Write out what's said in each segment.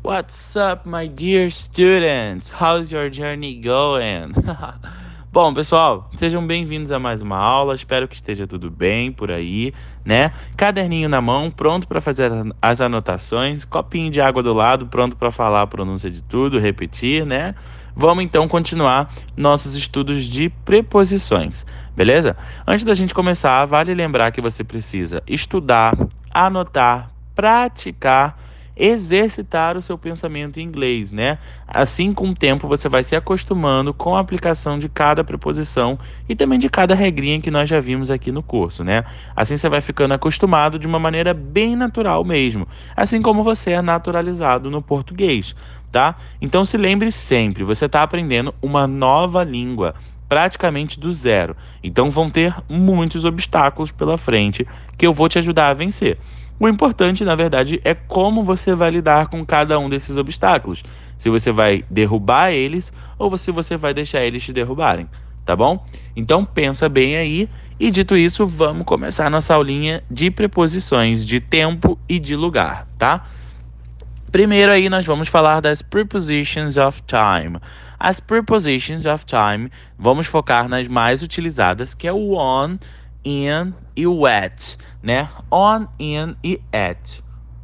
What's up, my dear students? How's your journey going? Bom, pessoal, sejam bem-vindos a mais uma aula. Espero que esteja tudo bem por aí, né? Caderninho na mão, pronto para fazer as anotações, copinho de água do lado, pronto para falar a pronúncia de tudo, repetir, né? Vamos então continuar nossos estudos de preposições, beleza? Antes da gente começar, vale lembrar que você precisa estudar, anotar, praticar, exercitar o seu pensamento em inglês, né? Assim, com o tempo, você vai se acostumando com a aplicação de cada preposição e também de cada regrinha que nós já vimos aqui no curso, né? Assim, você vai ficando acostumado de uma maneira bem natural mesmo, assim como você é naturalizado no português, tá? Então, se lembre sempre, você está aprendendo uma nova língua, praticamente do zero. Então, vão ter muitos obstáculos pela frente que eu vou te ajudar a vencer. O importante, na verdade, é como você vai lidar com cada um desses obstáculos. Se você vai derrubar eles ou se você vai deixar eles te derrubarem, tá bom? Então pensa bem aí e dito isso, vamos começar nossa aulinha de preposições de tempo e de lugar, tá? Primeiro aí nós vamos falar das prepositions of time. As prepositions of time, vamos focar nas mais utilizadas, que é o on, in e o at, né? On, in e at.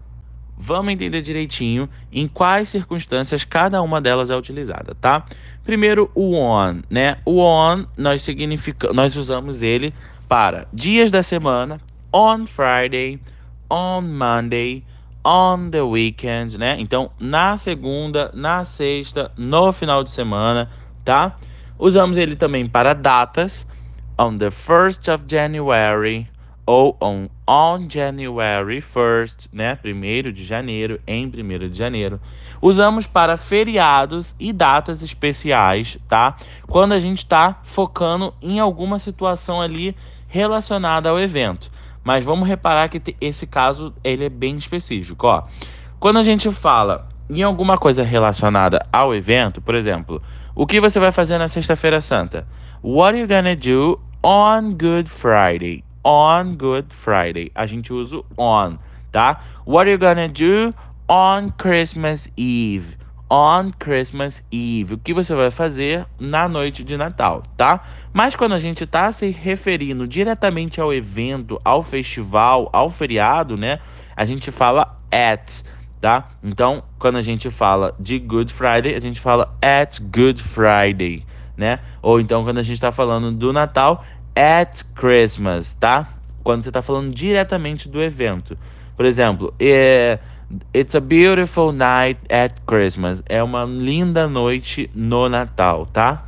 Vamos entender direitinho em quais circunstâncias cada uma delas é utilizada, tá? Primeiro, o on, né? O on, nós usamos ele para dias da semana, on Friday, on Monday, on the weekend, né? Então, na segunda, na sexta, no final de semana, tá? Usamos ele também para datas, on the 1st of January, ou on January 1st, né? 1º de janeiro, em 1º de janeiro. Usamos para feriados e datas especiais, tá? Quando a gente está focando em alguma situação ali relacionada ao evento. Mas vamos reparar que esse caso ele é bem específico, ó. Quando a gente fala em alguma coisa relacionada ao evento, por exemplo, o que você vai fazer na Sexta-feira Santa? What are you gonna do on Good Friday? On Good Friday. A gente usa o on, tá? What are you gonna do on Christmas Eve? On Christmas Eve. O que você vai fazer na noite de Natal, tá? Mas quando a gente tá se referindo diretamente ao evento, ao festival, ao feriado, né? A gente fala at, tá? Então, quando a gente fala de Good Friday, a gente fala at Good Friday, né? Ou então, quando a gente tá falando do Natal, at Christmas, tá? Quando você tá falando diretamente do evento. Por exemplo, It's a beautiful night at Christmas. É uma linda noite no Natal, tá?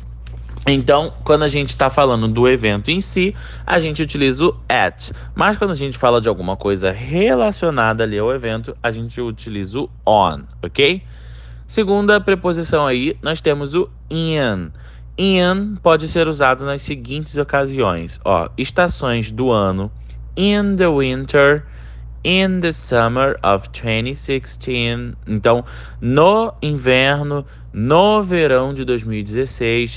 Então, quando a gente está falando do evento em si, a gente utiliza o at. Mas quando a gente fala de alguma coisa relacionada ali ao evento, a gente utiliza o on, ok? Segunda preposição aí, nós temos o in. In pode ser usado nas seguintes ocasiões, ó, estações do ano, in the winter, in the summer of 2016. Então, no inverno, no verão de 2016,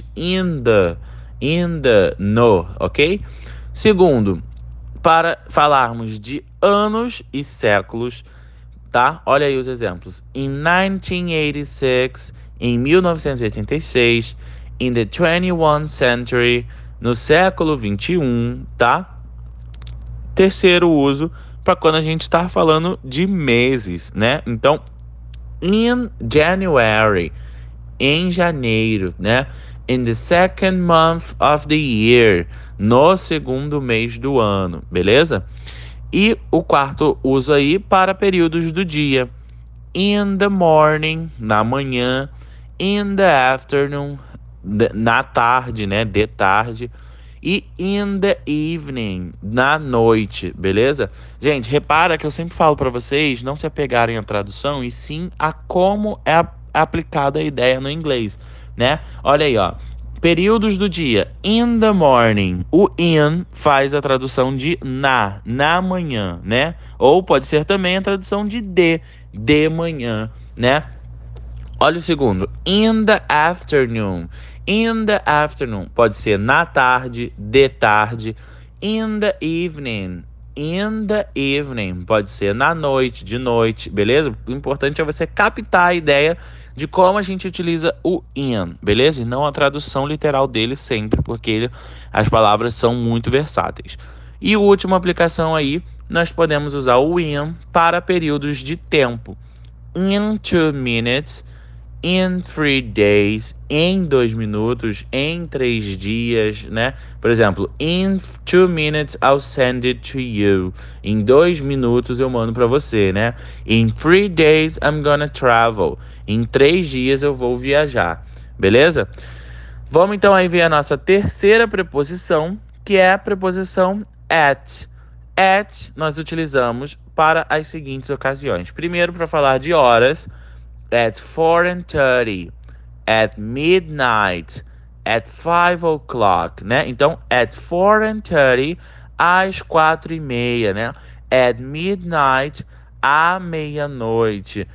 no, ok? Segundo, para falarmos de anos e séculos, tá? Olha aí os exemplos. In 1986, em 1986, in the 21st century, no século 21, tá? Terceiro uso, para quando a gente está falando de meses, né? Então, in January, em janeiro, né? In the second month of the year, no segundo mês do ano, beleza? E o quarto uso aí para períodos do dia. In the morning, na manhã. In the afternoon, na tarde, né? De tarde. E in the evening, na noite, beleza? Gente, repara que eu sempre falo para vocês não se apegarem à tradução e sim a como é aplicada a ideia no inglês, né? Olha aí, ó. Períodos do dia, in the morning. O in faz a tradução de na manhã, né? Ou pode ser também a tradução de manhã, né? Olha o segundo, in the afternoon. In the afternoon pode ser na tarde, de tarde. In the evening, in the evening, pode ser na noite, de noite, beleza? O importante é você captar a ideia de como a gente utiliza o in, beleza? E não a tradução literal dele sempre, porque as palavras são muito versáteis. E a última aplicação aí, nós podemos usar o in para períodos de tempo. In 2 minutes, in 3 days, em 2 minutos, em 3 dias, né? Por exemplo, in 2 minutes I'll send it to you. Em 2 minutos eu mando para você, né? In 3 days I'm gonna travel. Em 3 dias eu vou viajar, beleza? Vamos então aí ver a nossa terceira preposição, que é a preposição at. At nós utilizamos para as seguintes ocasiões. Primeiro, para falar de horas, at 4:30, at midnight, at 5 o'clock, né? Então, at 4:30, às 4:30, né? At midnight, à meia-noite.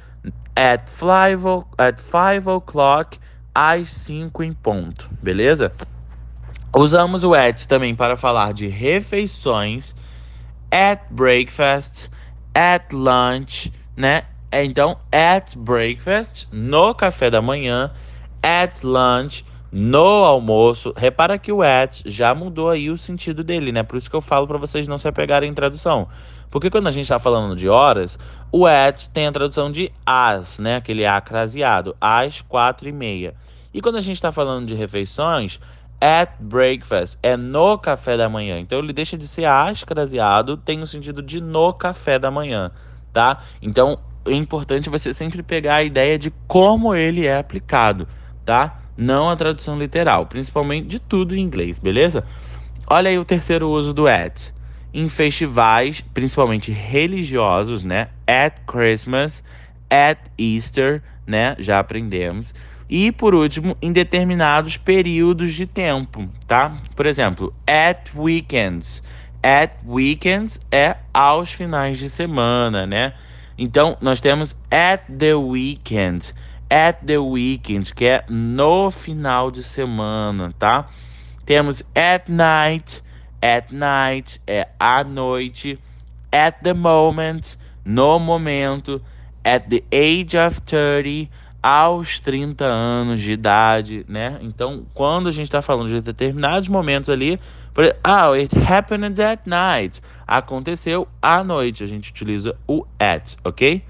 At 5 o'clock, às 5 em ponto, beleza? Usamos o at também para falar de refeições, at breakfast, at lunch, né? Então, at breakfast, no café da manhã, at lunch, no almoço. Repara que o at já mudou aí o sentido dele, né? Por isso que eu falo para vocês não se apegarem em tradução. Porque quando a gente está falando de horas, o at tem a tradução de às, né? Aquele a craseado, às 4:30. E quando a gente está falando de refeições, at breakfast é no café da manhã. Então ele deixa de ser às craseado, tem o sentido de no café da manhã, tá? Então é importante você sempre pegar a ideia de como ele é aplicado, tá? Não a tradução literal, principalmente de tudo em inglês, beleza? Olha aí o terceiro uso do at. Em festivais, principalmente religiosos, né? At Christmas, at Easter, né? Já aprendemos. E por último, em determinados períodos de tempo, tá? Por exemplo, at weekends. At weekends é aos finais de semana, né? Então, nós temos at the weekend. At the weekend, que é no final de semana, tá? Temos at night. At night é à noite. At the moment, no momento. At the age of 30, aos 30 anos de idade, né? Então, quando a gente está falando de determinados momentos ali, it happened at night. Aconteceu à noite. A gente utiliza o at, ok?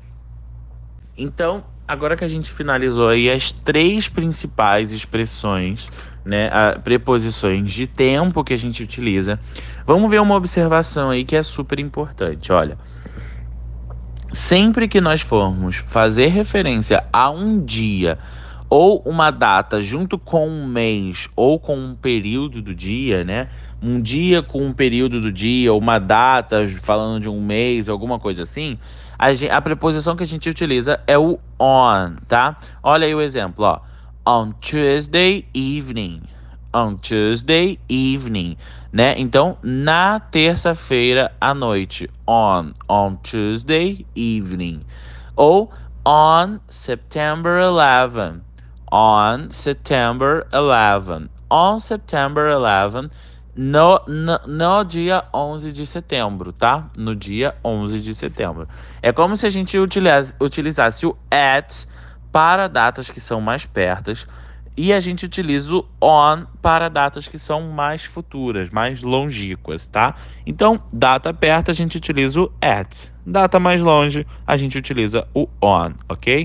Então, agora que a gente finalizou aí as três principais expressões, né, preposições de tempo que a gente utiliza, vamos ver uma observação aí que é super importante. Olha, sempre que nós formos fazer referência a um dia ou uma data junto com um mês ou com um período do dia, né? Um dia com um período do dia, ou uma data falando de um mês, alguma coisa assim, a preposição que a gente utiliza é o on, tá? Olha aí o exemplo, ó. On Tuesday evening. On Tuesday evening, né? Então, na terça-feira à noite. On Tuesday evening. Ou on September 11. On September 11. On September 11. No dia 11 de setembro, tá? No dia 11 de setembro. É como se a gente utilizasse o at para datas que são mais pertas e a gente utiliza o on para datas que são mais futuras, mais longínquas, tá? Então, data perto a gente utiliza o at. Data mais longe a gente utiliza o on, ok?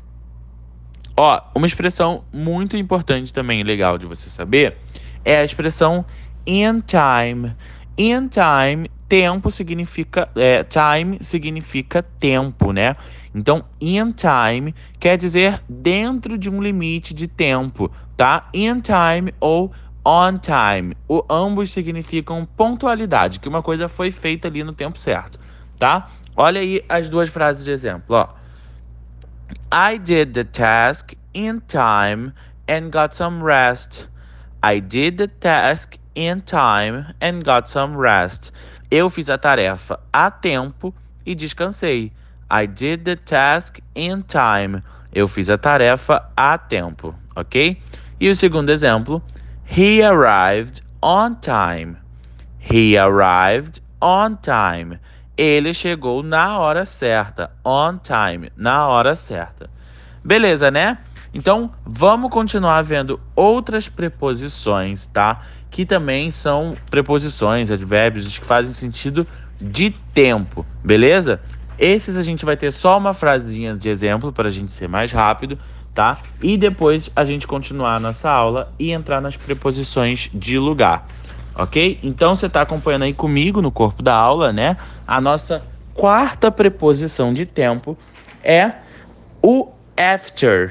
Ó, uma expressão muito importante também, legal de você saber, é a expressão in time. In time, tempo significa... time significa tempo, né? Então, in time quer dizer dentro de um limite de tempo, tá? In time ou on time. Ambos significam pontualidade, que uma coisa foi feita ali no tempo certo, tá? Olha aí as duas frases de exemplo, ó. I did the task in time and got some rest. I did the task in time and got some rest. Eu fiz a tarefa a tempo e descansei. I did the task in time. Eu fiz a tarefa a tempo, ok? E o segundo exemplo, he arrived on time. He arrived on time. Ele chegou na hora certa. On time, na hora certa. Beleza, né? Então, vamos continuar vendo outras preposições, tá? Que também são preposições, advérbios que fazem sentido de tempo, beleza? Esses a gente vai ter só uma frasinha de exemplo para a gente ser mais rápido, tá? E depois a gente continuar a nossa aula e entrar nas preposições de lugar, ok? Então, você está acompanhando aí comigo no corpo da aula, né? A nossa quarta preposição de tempo é o after.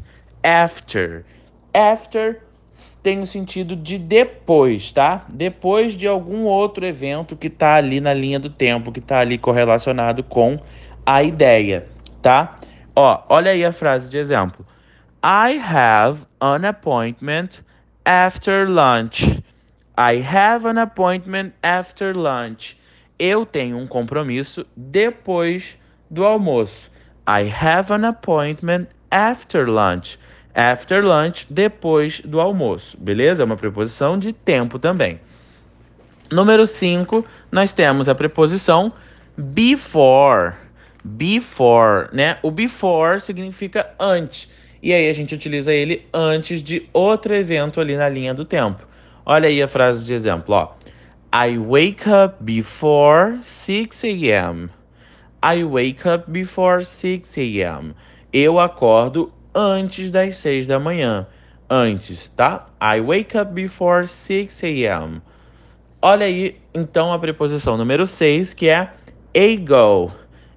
After. After tem o sentido de depois, tá? Depois de algum outro evento que tá ali na linha do tempo, que tá ali correlacionado com a ideia, tá? Ó, olha aí a frase de exemplo. I have an appointment after lunch. I have an appointment after lunch. Eu tenho um compromisso depois do almoço. I have an appointment after lunch. After lunch, depois do almoço. Beleza? É uma preposição de tempo também. Número 5, nós temos a preposição before. Before, né? O before significa antes. E aí a gente utiliza ele antes de outro evento ali na linha do tempo. Olha aí a frase de exemplo, ó. I wake up before 6 a.m. I wake up before 6 a.m. Eu acordo antes das 6 da manhã. Antes, tá? I wake up before 6 a.m. Olha aí, então, a preposição número 6, que é ago.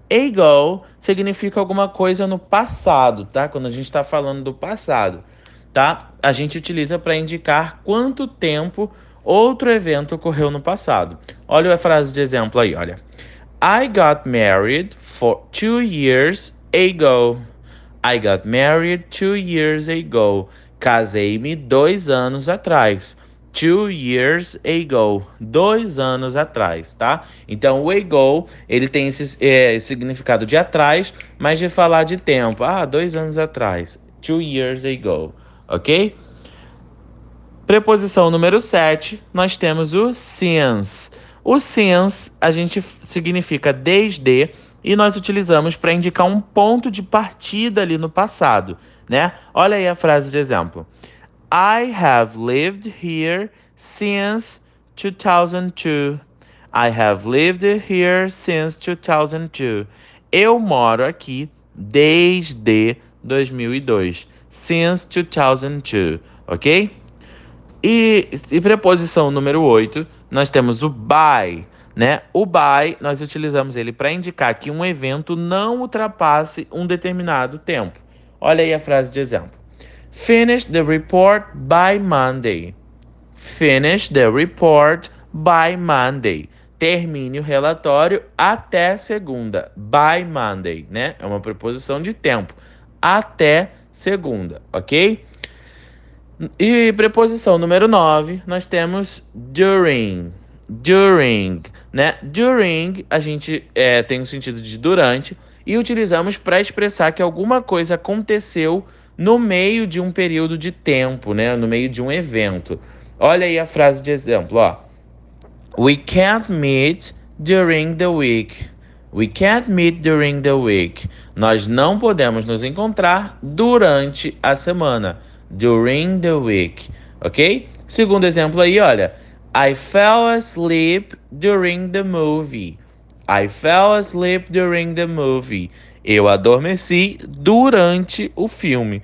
Ago significa alguma coisa no passado, tá? Quando a gente está falando do passado, tá? A gente utiliza para indicar quanto tempo outro evento ocorreu no passado. Olha a frase de exemplo aí, olha. I got married 2 years ago. I got married 2 years ago. Casei-me 2 anos atrás. 2 years ago. 2 anos atrás, tá? Então, o ago, ele tem esse significado de atrás, mas de falar de tempo. 2 anos atrás. 2 years ago, ok? Preposição número 7, nós temos o since. O since, a gente significa desde e nós utilizamos para indicar um ponto de partida ali no passado, né? Olha aí a frase de exemplo. I have lived here since 2002. I have lived here since 2002. Eu moro aqui desde 2002. Since 2002, ok? E preposição número 8, nós temos o by, né? O by, nós utilizamos ele para indicar que um evento não ultrapasse um determinado tempo. Olha aí a frase de exemplo. Finish the report by Monday. Finish the report by Monday. Termine o relatório até segunda. By Monday, né? É uma preposição de tempo. Até segunda, ok? E preposição número 9, nós temos during. During, né? During, a gente tem o sentido de durante e utilizamos para expressar que alguma coisa aconteceu no meio de um período de tempo, né? No meio de um evento. Olha aí a frase de exemplo, ó. We can't meet during the week. We can't meet during the week. Nós não podemos nos encontrar durante a semana. During the week, ok? Segundo exemplo aí, olha. I fell asleep during the movie. I fell asleep during the movie. Eu adormeci durante o filme.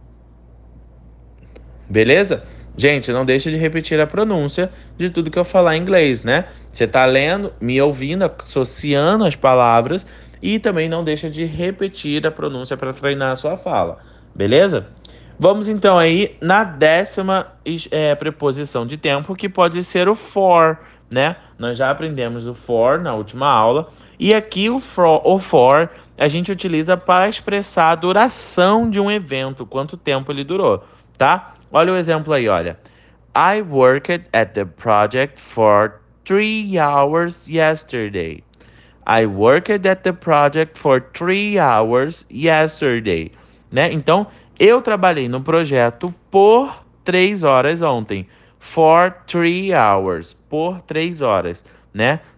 Beleza? Gente, não deixa de repetir a pronúncia de tudo que eu falar em inglês, né? Você tá lendo, me ouvindo, associando as palavras e também não deixa de repetir a pronúncia para treinar a sua fala, beleza? Vamos então aí na 10ª preposição de tempo, que pode ser o for, né? Nós já aprendemos o for na última aula e aqui o for a gente utiliza para expressar a duração de um evento, quanto tempo ele durou, tá? Olha o exemplo aí, olha. I worked at the project for 3 hours yesterday. I worked at the project for 3 hours yesterday. Né? Então, eu trabalhei no projeto por 3 horas ontem. For 3 hours. Por 3 horas. Né?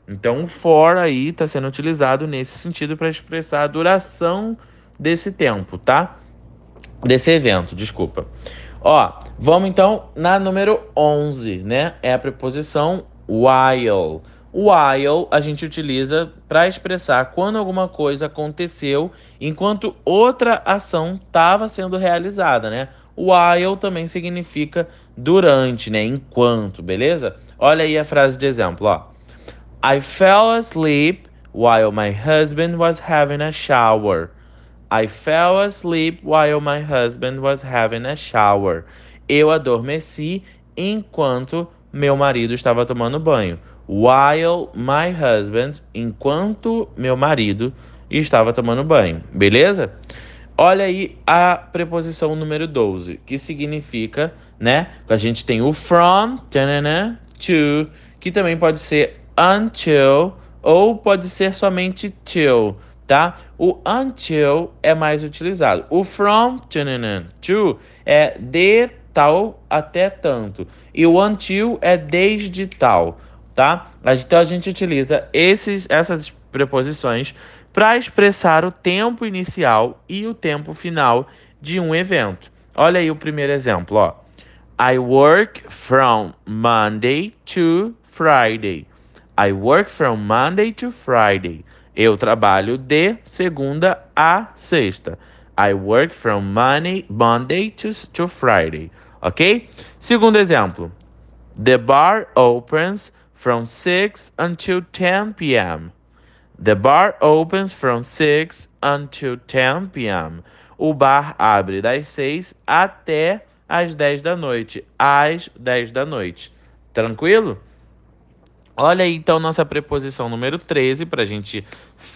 Então, o for aí está sendo utilizado nesse sentido para expressar a duração desse tempo, tá? Desse evento, desculpa. Ó, vamos então na número 11, né? É a preposição while. While a gente utiliza para expressar quando alguma coisa aconteceu enquanto outra ação estava sendo realizada, né? While também significa durante, né? Enquanto, beleza? Olha aí a frase de exemplo, ó. I fell asleep while my husband was having a shower. I fell asleep while my husband was having a shower. Eu adormeci enquanto meu marido estava tomando banho. While my husband, enquanto meu marido estava tomando banho. Beleza? Olha aí a preposição número 12, que significa, né? A gente tem o from, tanana, to, que também pode ser until ou pode ser somente till, tá? O until é mais utilizado. O from, tanana, to é de tal até tanto. E o until é desde tal, tá? Então a gente utiliza essas preposições para expressar o tempo inicial e o tempo final de um evento. Olha aí o primeiro exemplo, ó. I work from Monday to Friday. I work from Monday to Friday. Eu trabalho de segunda a sexta. I work from Monday to Friday. Ok? Segundo exemplo. The bar opens from 6 until 10 p.m. The bar opens from 6 until 10 p.m. O bar abre das 6 até às 10 da noite. Às 10 da noite. Tranquilo? Olha aí então nossa preposição número 13 para a gente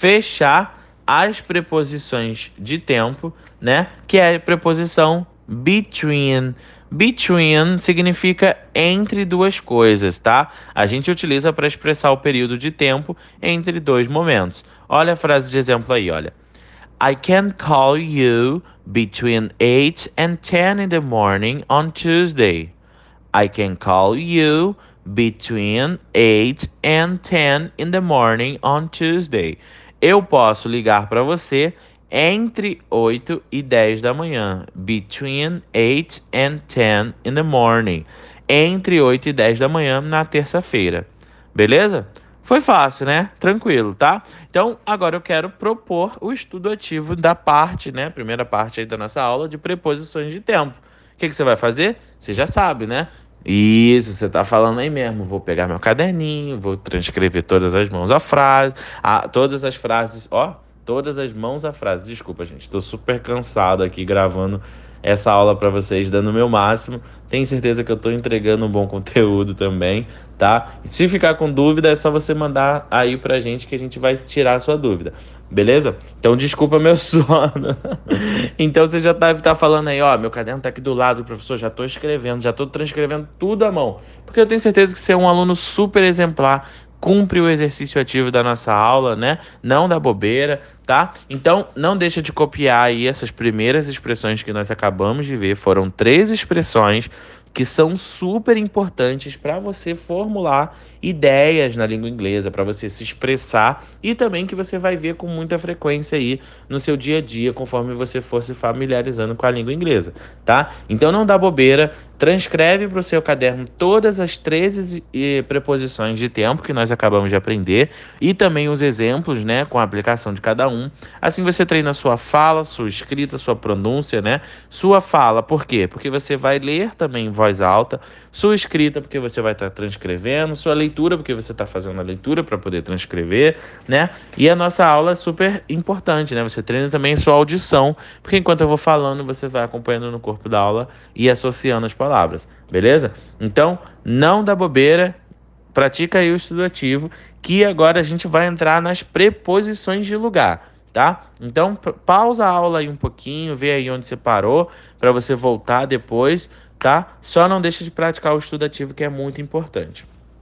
fechar as preposições de tempo, né? Que é a preposição between. Between significa entre duas coisas, tá? A gente utiliza para expressar o período de tempo entre dois momentos. Olha a frase de exemplo aí, olha. I can call you between 8 and 10 in the morning on Tuesday. I can call you between 8 and 10 in the morning on Tuesday. Eu posso ligar para você entre 8 e 10 da manhã. Between 8 and 10 in the morning. Entre 8 e 10 da manhã na terça-feira. Beleza? Foi fácil, né? Tranquilo, tá? Então, agora eu quero propor o estudo ativo da parte, né? Primeira parte aí da nossa aula de preposições de tempo. O que você vai fazer? Você já sabe, né? Isso, você tá falando aí mesmo. Vou pegar meu caderninho, vou transcrever todas as mãos a frase, todas as frases, ó, todas as mãos a frase. Desculpa, gente, tô super cansado aqui gravando essa aula para vocês, dando o meu máximo. Tenho certeza que eu tô entregando um bom conteúdo também, tá? E se ficar com dúvida, é só você mandar aí pra gente que a gente vai tirar a sua dúvida. Beleza? Então, desculpa meu sono. Então, você já deve estar falando aí, ó, meu caderno tá aqui do lado, professor, já tô escrevendo, já tô transcrevendo tudo à mão. Porque eu tenho certeza que você é um aluno super exemplar, cumpre o exercício ativo da nossa aula, né? Não dá bobeira, tá? Então, não deixa de copiar aí essas primeiras expressões que nós acabamos de ver. Foram 3 expressões que são super importantes para você formular ideias na língua inglesa, para você se expressar e também que você vai ver com muita frequência aí no seu dia a dia, conforme você for se familiarizando com a língua inglesa, tá? Então não dá bobeira, transcreve para o seu caderno todas as 13 preposições de tempo que nós acabamos de aprender e também os exemplos, né, com a aplicação de cada um. Assim você treina sua fala, sua escrita, sua pronúncia, né? Sua fala, por quê? Porque você vai ler também em voz alta, sua escrita, porque você vai estar transcrevendo, sua leitura, porque você está fazendo a leitura para poder transcrever, né? E a nossa aula é super importante, né? Você treina também sua audição, porque enquanto eu vou falando, você vai acompanhando no corpo da aula e associando as palavras, beleza? Então, não dá bobeira, pratica aí o estudo ativo, que agora a gente vai entrar nas preposições de lugar, tá? Então, pausa a aula aí um pouquinho, vê aí onde você parou, para você voltar depois, tá? Só não deixa de praticar o estudo ativo, que é muito importante.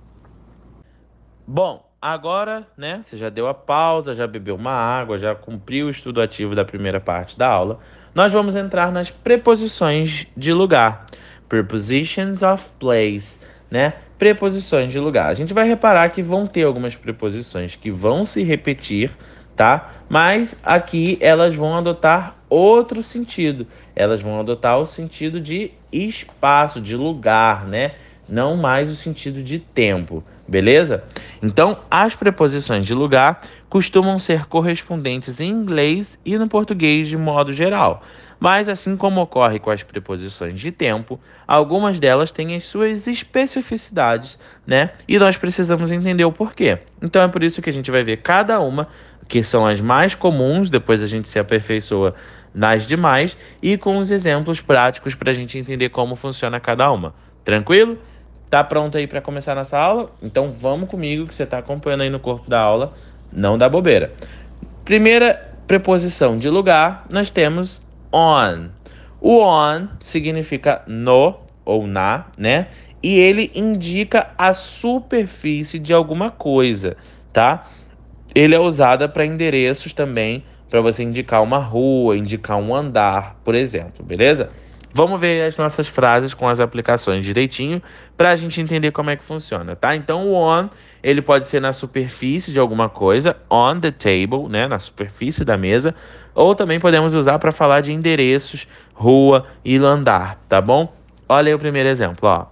Bom, agora, né, você já deu a pausa, já bebeu uma água, já cumpriu o estudo ativo da primeira parte da aula. Nós vamos entrar nas preposições de lugar. Prepositions of place, né? preposições de lugar. A gente vai reparar que vão ter algumas preposições que vão se repetir, tá? Mas aqui elas vão adotar outro sentido. Elas vão adotar o sentido de espaço, de lugar, né? Não mais o sentido de tempo, beleza? Então, as preposições de lugar costumam ser correspondentes em inglês e no português de modo geral. Mas, assim como ocorre com as preposições de tempo, algumas delas têm as suas especificidades, né? E nós precisamos entender o porquê. Então, é por isso que a gente vai ver cada uma, que são as mais comuns, depois a gente se aperfeiçoa nas demais, e com os exemplos práticos para a gente entender como funciona cada uma. Tranquilo? Tá pronto aí para começar nossa aula? Então vamos comigo que você está acompanhando aí no corpo da aula, não dá bobeira. Primeira preposição de lugar, nós temos on. O on significa no ou na, né? E ele indica a superfície de alguma coisa, tá? Ele é usado para endereços também, para você indicar uma rua, indicar um andar, por exemplo, beleza? Vamos ver as nossas frases com as aplicações direitinho para a gente entender como é que funciona, tá? Então, o on, ele pode ser na superfície de alguma coisa, on the table, né? Na superfície da mesa, ou também podemos usar para falar de endereços, rua e andar, tá bom? Olha aí o primeiro exemplo, ó.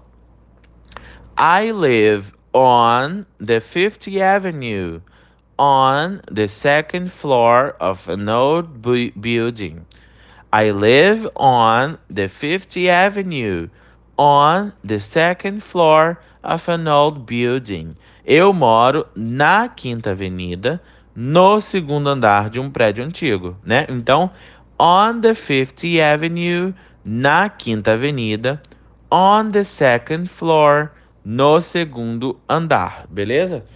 I live on the 50th Avenue, on the second floor of an old building. I live on the 50th Avenue, on the second floor of an old building. Eu moro na Quinta Avenida, no segundo andar de um prédio antigo, né? Então, on the 50th Avenue, na Quinta Avenida, on the second floor, no segundo andar, beleza?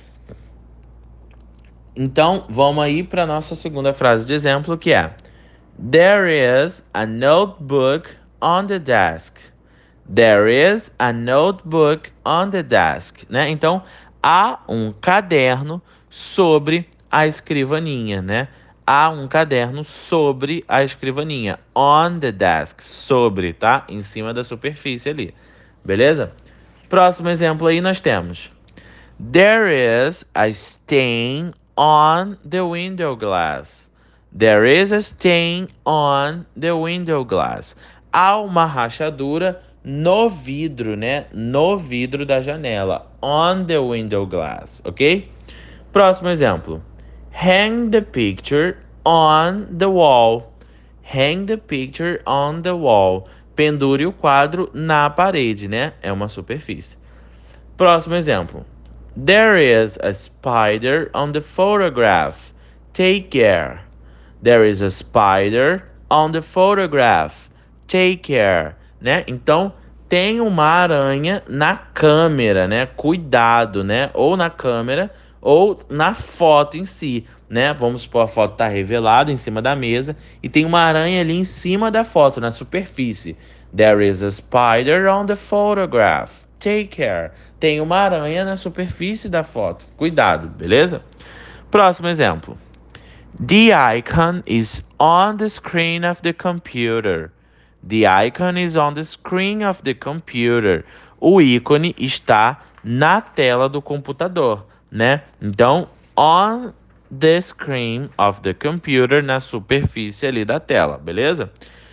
Então, vamos aí para nossa segunda frase de exemplo, que é: There is a notebook on the desk. There is a notebook on the desk, né? Então, há um caderno sobre a escrivaninha, né? Há um caderno sobre a escrivaninha. On the desk, sobre, tá? Em cima da superfície ali. Beleza? Próximo exemplo aí nós temos: There is a stain on the window glass. There is a stain on the window glass. Há uma rachadura no vidro, né? No vidro da janela. On the window glass, ok? Próximo exemplo. Hang the picture on the wall. Hang the picture on the wall. Pendure o quadro na parede, né? É uma superfície. Próximo exemplo. There is a spider on the photograph. Take care. There is a spider on the photograph. Take care, né? Então, tem uma aranha na câmera, né? Cuidado, né? Ou na câmera ou na foto em si, né? Vamos supor, a foto está revelada em cima da mesa e tem uma aranha ali em cima da foto, na superfície. There is a spider on the photograph. Take care. Tem uma aranha na superfície da foto. Cuidado, beleza? Próximo exemplo. The icon is on the screen of the computer. The icon is on the screen of the computer. O ícone está na tela do computador, né? Então, on the screen of the computer, na superfície ali da tela, beleza?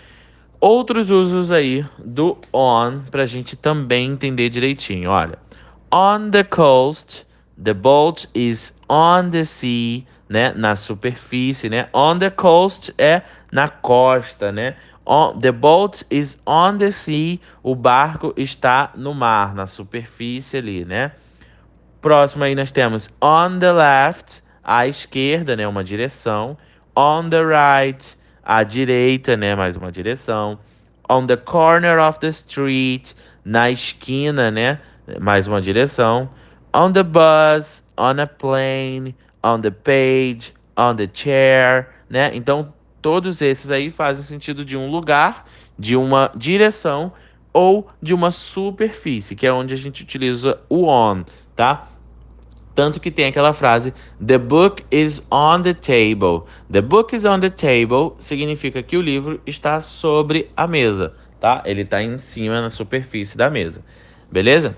Outros usos aí do on para a gente também entender direitinho. Olha, on the coast, the boat is on the sea, né? Na superfície, né? On the coast é na costa, né? The boat is on the sea, o barco está no mar, na superfície ali, né? Próximo aí nós temos on the left, à esquerda, né? Uma direção. On the right, à direita, né? Mais uma direção. On the corner of the street, na esquina, né? Mais uma direção. On the bus, on a plane, on the page, on the chair, né? Então, todos esses aí fazem sentido de um lugar, de uma direção ou de uma superfície, que é onde a gente utiliza o on, tá? Tanto que tem aquela frase, The book is on the table. The book is on the table significa que o livro está sobre a mesa, tá? Ele está em cima, na superfície da mesa. Beleza?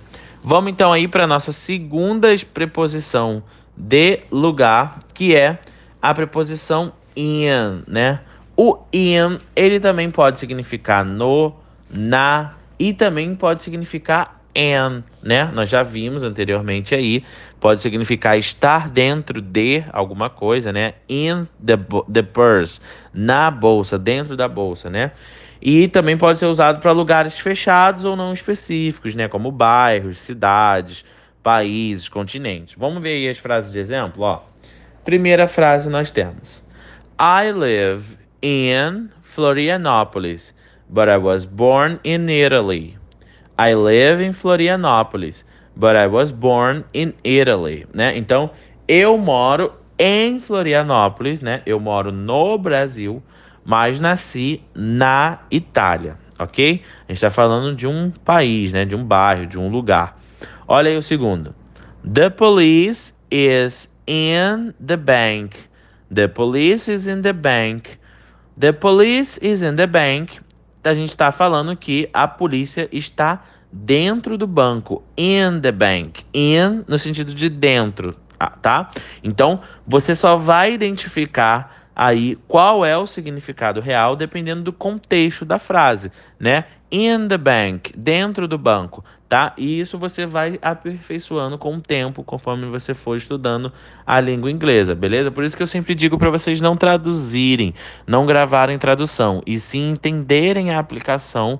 Vamos então aí para a nossa segunda preposição de lugar, que é a preposição in, né? O in, ele também pode significar no, na e também pode significar an, né? Nós já vimos anteriormente aí, pode significar estar dentro de alguma coisa, né? In the purse, na bolsa, dentro da bolsa, né? E também pode ser usado para lugares fechados ou não específicos, né? Como bairros, cidades, países, continentes. Vamos ver aí as frases de exemplo, ó. Primeira frase nós temos: I live in Florianópolis, but I was born in Italy. I live in Florianópolis, but I was born in Italy, né? Então, eu moro em Florianópolis, né? Eu moro no Brasil, mas nasci na Itália, ok? A gente está falando de um país, né? De um bairro, de um lugar. Olha aí o segundo. The police is in the bank. The police is in the bank. The police is in the bank. A gente está falando que a polícia está dentro do banco. In the bank. In no sentido de dentro, tá? Então, você só vai identificar aí qual é o significado real dependendo do contexto da frase, né? In the bank, dentro do banco, tá? E isso você vai aperfeiçoando com o tempo, conforme você for estudando a língua inglesa, beleza? Por isso que eu sempre digo para vocês não traduzirem, não gravarem tradução, e sim entenderem a aplicação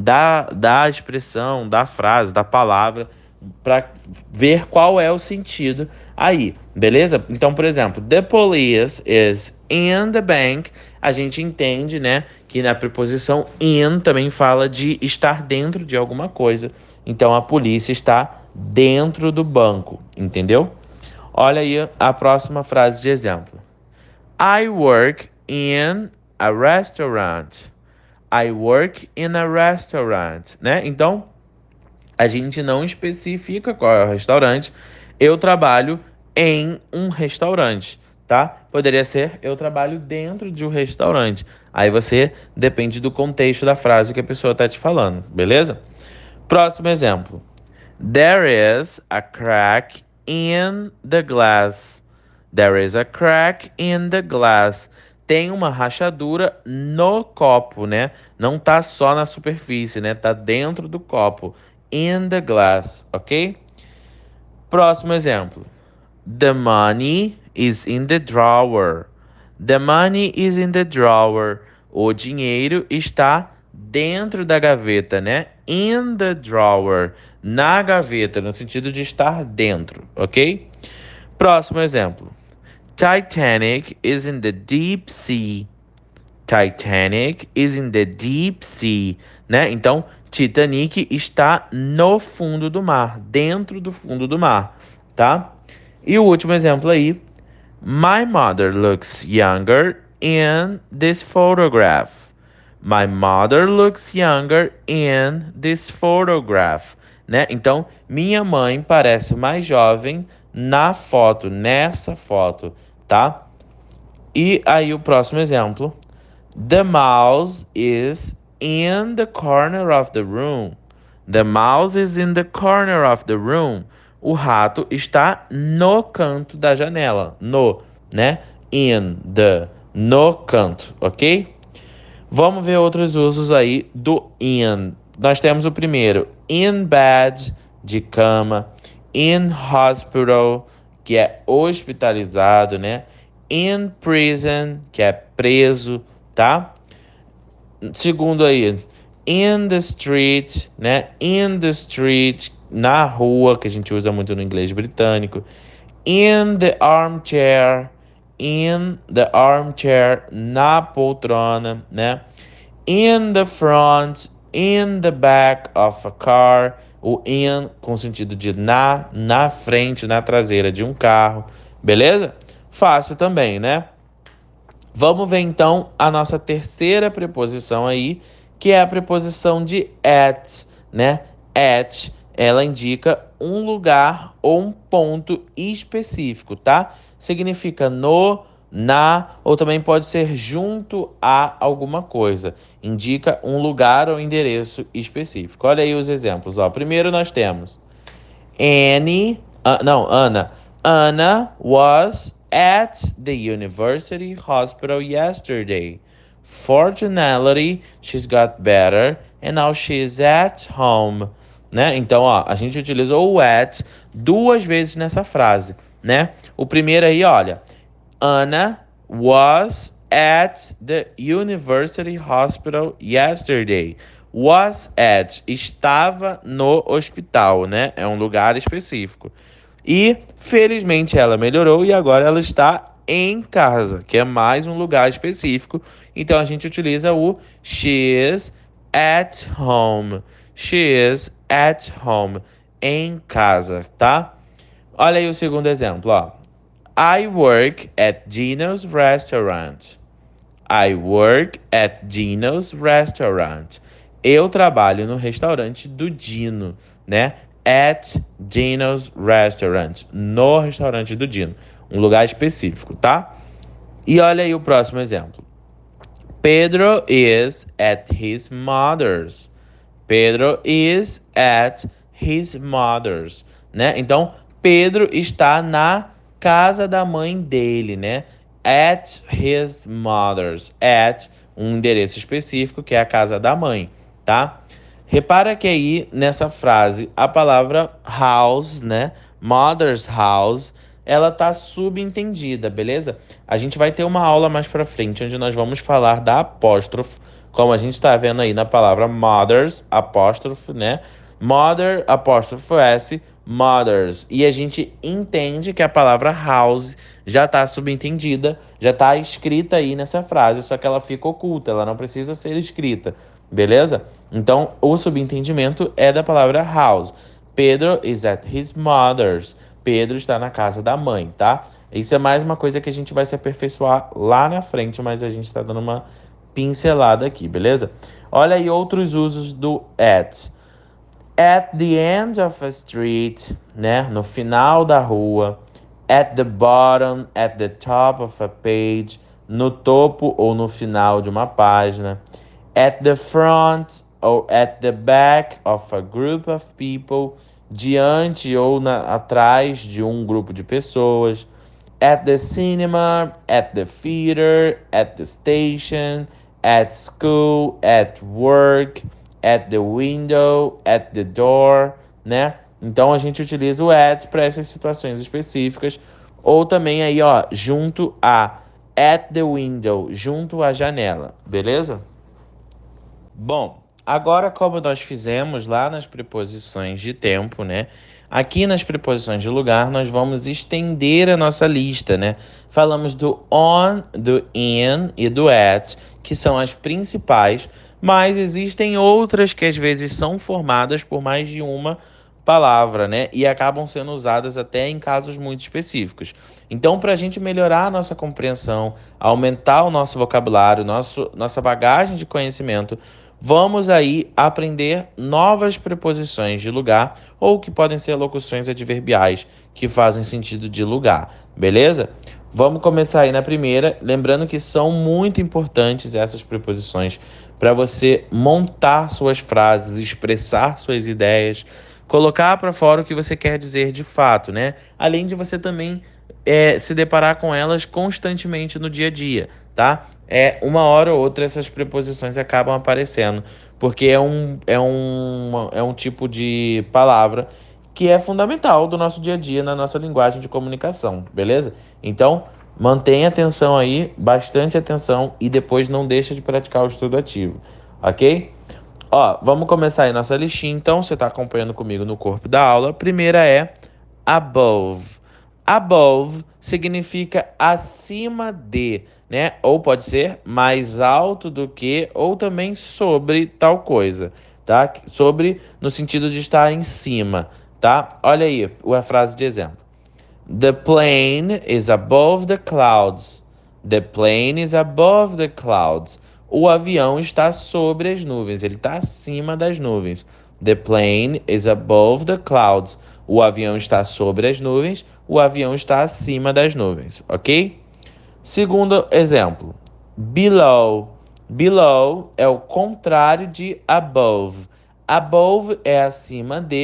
da expressão, da frase, da palavra, para ver qual é o sentido aí, beleza? Então, por exemplo, the police is in the bank, a gente entende, né, que na preposição in também fala de estar dentro de alguma coisa. Então, a polícia está dentro do banco, entendeu? Olha aí a próxima frase de exemplo. I work in a restaurant. I work in a restaurant, né? Então, a gente não especifica qual é o restaurante. Eu trabalho em um restaurante, tá? Poderia ser eu trabalho dentro de um restaurante. Aí você depende do contexto da frase que a pessoa está te falando, beleza? Próximo exemplo. There is a crack in the glass. There is a crack in the glass. Tem uma rachadura no copo, né? Não tá só na superfície, né? Tá dentro do copo. In the glass, ok? Próximo exemplo. The money is in the drawer. The money is in the drawer. O dinheiro está dentro da gaveta, né? In the drawer. Na gaveta, no sentido de estar dentro, ok? Próximo exemplo. Titanic is in the deep sea. Titanic is in the deep sea, né? Então, Titanic está no fundo do mar, dentro do fundo do mar, tá? E o último exemplo aí. My mother looks younger in this photograph. My mother looks younger in this photograph, né? Então, minha mãe parece mais jovem na foto, nessa foto, tá? E aí o próximo exemplo. The mouse is in the corner of the room. The mouse is in the corner of the room. O rato está no canto da janela. No, né? In the, no canto, ok? Vamos ver outros usos aí do in. Nós temos o primeiro, in bed, de cama. In hospital, que é hospitalizado, né? In prison, que é preso, tá? Segundo aí, in the street, né? In the street, na rua, que a gente usa muito no inglês britânico. In the armchair, na poltrona, né? In the front, in the back of a car. O in com sentido de na frente, na traseira de um carro. Beleza? Fácil também, né? Vamos ver então a nossa terceira preposição aí, que é a preposição de at, né? At, ela indica um lugar ou um ponto específico, tá? Significa no, na, ou também pode ser junto a alguma coisa. Indica um lugar ou endereço específico. Olha aí os exemplos, ó. Primeiro nós temos Anna. Anna was at the university hospital yesterday. Fortunately, she's got better and now she's at home, né? Então, ó, a gente utilizou o at duas vezes nessa frase, né? O primeiro aí, olha, Anna was at the university hospital yesterday. Was at, estava no hospital, né? É um lugar específico. E felizmente ela melhorou e agora ela está em casa, que é mais um lugar específico. Então a gente utiliza o she is at home. She is at home. Em casa, tá? Olha aí o segundo exemplo, ó. I work at Gino's restaurant. I work at Gino's restaurant. Eu trabalho no restaurante do Dino, né? At Gino's restaurant. No restaurante do Dino. Um lugar específico, tá? E olha aí o próximo exemplo. Pedro is at his mother's. Pedro is at his mother's, né? Então, Pedro está na casa da mãe dele, né? At his mother's. At um endereço específico que é a casa da mãe, tá? Repara que aí nessa frase a palavra house, né? Mother's house, ela tá subentendida, beleza? A gente vai ter uma aula mais pra frente onde nós vamos falar da apóstrofe, como a gente tá vendo aí na palavra mother's, apóstrofe, né? Mother, apóstrofo S, mothers. E a gente entende que a palavra house já tá subentendida, já tá escrita aí nessa frase, só que ela fica oculta, ela não precisa ser escrita, beleza? Então, o subentendimento é da palavra house. Pedro is at his mother's. Pedro está na casa da mãe, tá? Isso é mais uma coisa que a gente vai se aperfeiçoar lá na frente, mas a gente está dando uma pincelada aqui, beleza? Olha aí outros usos do at. At the end of a street, né? No final da rua. At the bottom, at the top of a page. No topo ou no final de uma página. At the front or at the back of a group of people. Diante ou atrás de um grupo de pessoas. At the cinema, at the theater, at the station, at school, at work, at the window, at the door, né? Então a gente utiliza o at para essas situações específicas, ou também aí, ó, junto a at the window, junto à janela, beleza? Bom, agora como nós fizemos lá nas preposições de tempo, né? Aqui nas preposições de lugar nós vamos estender a nossa lista, né? Falamos do on, do in e do at, que são as principais, mas existem outras que às vezes são formadas por mais de uma palavra, né? E acabam sendo usadas até em casos muito específicos. Então, para a gente melhorar a nossa compreensão, aumentar o nosso vocabulário, nossa bagagem de conhecimento, vamos aí aprender novas preposições de lugar ou que podem ser locuções adverbiais que fazem sentido de lugar, beleza? Vamos começar aí na primeira, lembrando que são muito importantes essas preposições para você montar suas frases, expressar suas ideias, colocar para fora o que você quer dizer de fato, né? Além de você também se deparar com elas constantemente no dia a dia, tá? Uma hora ou outra essas preposições acabam aparecendo, porque é um tipo de palavra que é fundamental do nosso dia a dia na nossa linguagem de comunicação, beleza? Então, mantenha atenção aí, bastante atenção, e depois não deixa de praticar o estudo ativo, ok? Ó, vamos começar aí nossa listinha, então, você está acompanhando comigo no corpo da aula. A primeira é above. Above significa acima de, né? Ou pode ser mais alto do que, ou também sobre tal coisa, tá? Sobre no sentido de estar em cima, tá? Olha aí a frase de exemplo. The plane is above the clouds. The plane is above the clouds. O avião está sobre as nuvens, ele está acima das nuvens. The plane is above the clouds. O avião está sobre as nuvens, o avião está acima das nuvens, ok? Segundo exemplo, below. Below é o contrário de above. Above é acima de,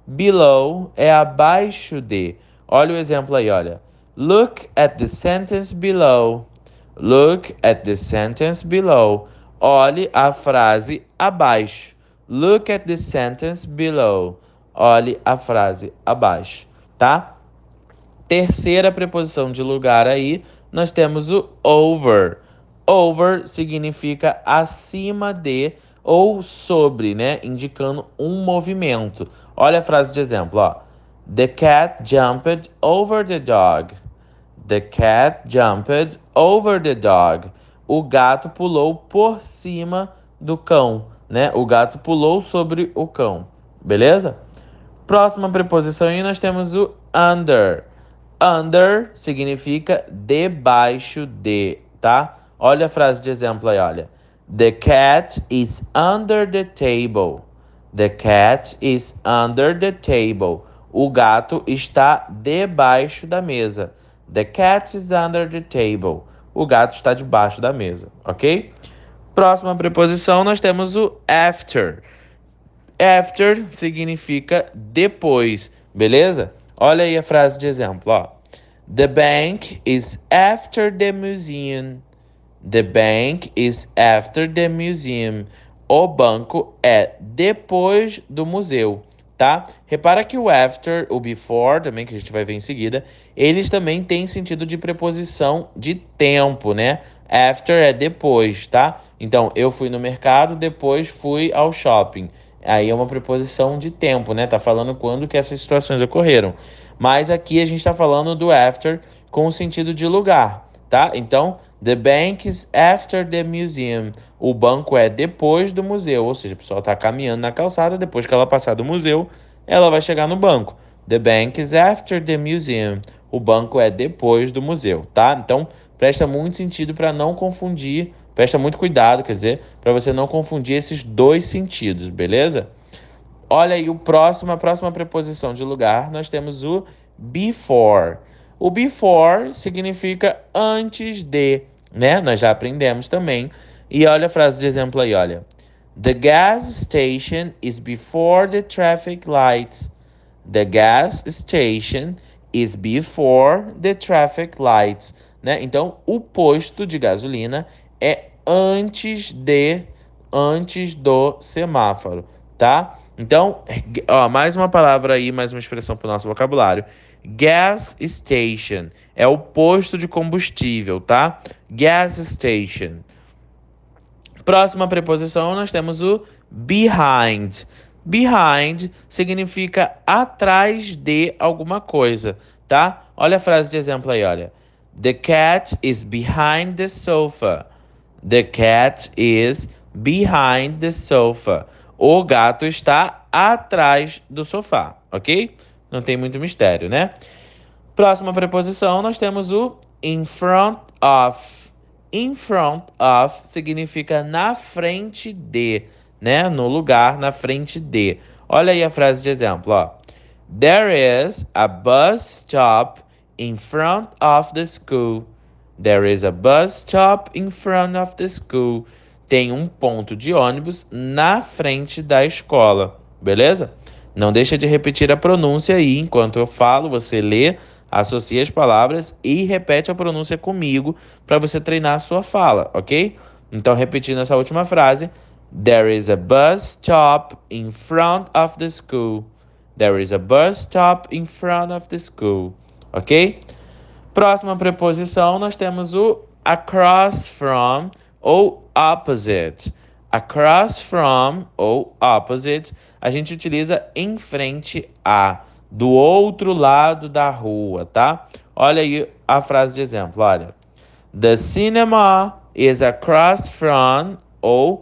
Below é abaixo de. Olha o exemplo aí, olha. Look at the sentence below. Look at the sentence below. Olhe a frase abaixo. Look at the sentence below. Olhe a frase abaixo, tá? Terceira preposição de lugar aí, nós temos o over. Over significa acima de ou sobre, né? Indicando um movimento. Olha a frase de exemplo, ó. The cat jumped over the dog. The cat jumped over the dog. O gato pulou por cima do cão, né? O gato pulou sobre o cão. Beleza? Próxima preposição aí nós temos o under. Under significa debaixo de, tá? Olha a frase de exemplo aí, olha. The cat is under the table. The cat is under the table. O gato está debaixo da mesa. The cat is under the table. O gato está debaixo da mesa, ok? Próxima preposição, nós temos o after. After significa depois, beleza? Olha aí a frase de exemplo, ó. The bank is after the museum. The bank is after the museum. O banco é depois do museu, tá? Repara que o after, o before, também, que a gente vai ver em seguida, eles também têm sentido de preposição de tempo, né? After é depois, tá? Então, eu fui no mercado, depois fui ao shopping. Aí é uma preposição de tempo, né? Tá falando quando que essas situações ocorreram. Mas aqui a gente tá falando do after com o sentido de lugar, tá? Então, the bank is after the museum. O banco é depois do museu, ou seja, a pessoa tá caminhando na calçada, depois que ela passar do museu, ela vai chegar no banco. The bank is after the museum. O banco é depois do museu, tá? Então, presta muito sentido para não confundir, presta muito cuidado, quer dizer, para você não confundir esses dois sentidos, beleza? Olha aí a próxima preposição de lugar, nós temos o before. O before significa antes de, né? Nós já aprendemos também. E olha a frase de exemplo aí, olha. The gas station is before the traffic lights. The gas station is before the traffic lights, né? Então, o posto de gasolina é antes do semáforo, tá? Então, ó, mais uma palavra aí, mais uma expressão para o nosso vocabulário. Gas station é o posto de combustível, tá? Gas station. Próxima preposição, nós temos o behind. Behind significa atrás de alguma coisa, tá? Olha a frase de exemplo aí, olha. The cat is behind the sofa. The cat is behind the sofa. O gato está atrás do sofá, ok? Não tem muito mistério, né? Próxima preposição, nós temos o in front of. In front of significa na frente de, né? No lugar, na frente de. Olha aí a frase de exemplo, ó. There is a bus stop in front of the school. There is a bus stop in front of the school. Tem um ponto de ônibus na frente da escola, beleza? Não deixa de repetir a pronúncia aí, enquanto eu falo, você lê, associa as palavras e repete a pronúncia comigo para você treinar a sua fala, ok? Então, repetindo essa última frase. There is a bus stop in front of the school. There is a bus stop in front of the school, ok? Próxima preposição, nós temos o across from ou opposite. Across from ou opposite, a gente utiliza em frente a, do outro lado da rua, tá? Olha aí a frase de exemplo, olha. The cinema is across from ou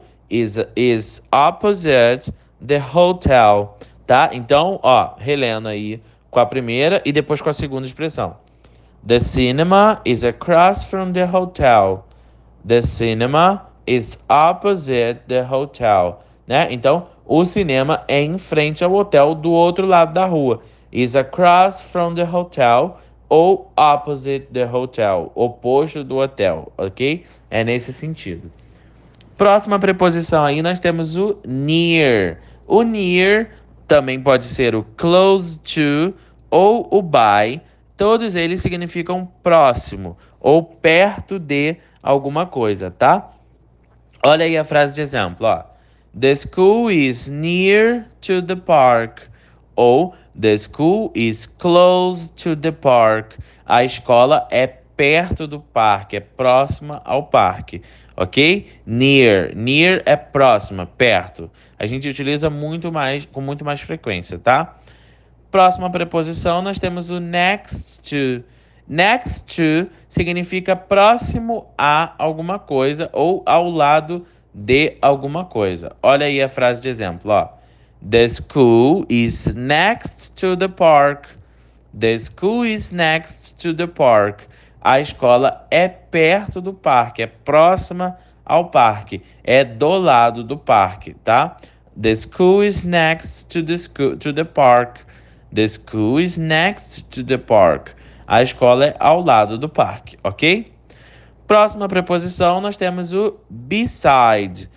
is opposite the hotel, tá? Então, ó, relendo aí com a primeira e depois com a segunda expressão. The cinema is across from the hotel. The cinema is opposite the hotel, né? Então, o cinema é em frente ao hotel do outro lado da rua. Is across from the hotel ou opposite the hotel, oposto do hotel, ok? É nesse sentido. Próxima preposição aí nós temos o near. O near Também pode ser o close to ou o by. Todos eles significam próximo ou perto de alguma coisa, tá? Olha aí a frase de exemplo, ó. The school is near to the park. Ou the school is close to the park. A escola é perto do parque, é próxima ao parque, ok? Near, near é próxima, perto. A gente utiliza muito mais, com muito mais frequência, tá? Próxima preposição, nós temos o next to. Next to significa próximo a alguma coisa ou ao lado de alguma coisa. Olha aí a frase de exemplo, ó. The school is next to the park. The school is next to the park. A escola é perto do parque, é próxima ao parque, é do lado do parque, tá? The school is next to the park. The school is next to the park. A escola é ao lado do parque, ok? Próxima preposição, nós temos o beside.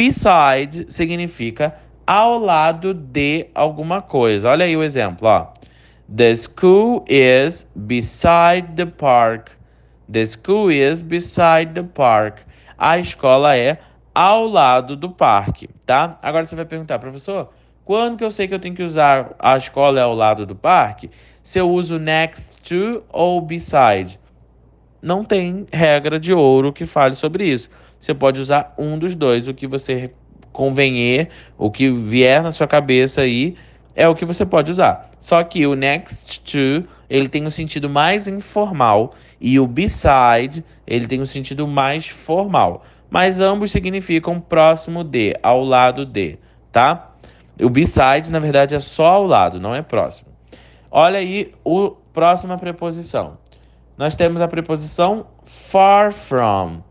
Beside significa ao lado de alguma coisa. Olha aí o exemplo, ó. The school is beside the park. The school is beside the park. A escola é ao lado do parque, tá? Agora você vai perguntar, professor, quando que eu sei que eu tenho que usar a escola é ao lado do parque? Se eu uso next to ou beside? Não tem regra de ouro que fale sobre isso. Você pode usar um dos dois, o que você convenher, o que vier na sua cabeça aí, é o que você pode usar. Só que o next to, ele tem um sentido mais informal e o beside, ele tem um sentido mais formal. Mas ambos significam próximo de, ao lado de, tá? O beside, na verdade, é só ao lado, não é próximo. Olha aí a próxima preposição. Nós temos a preposição far from.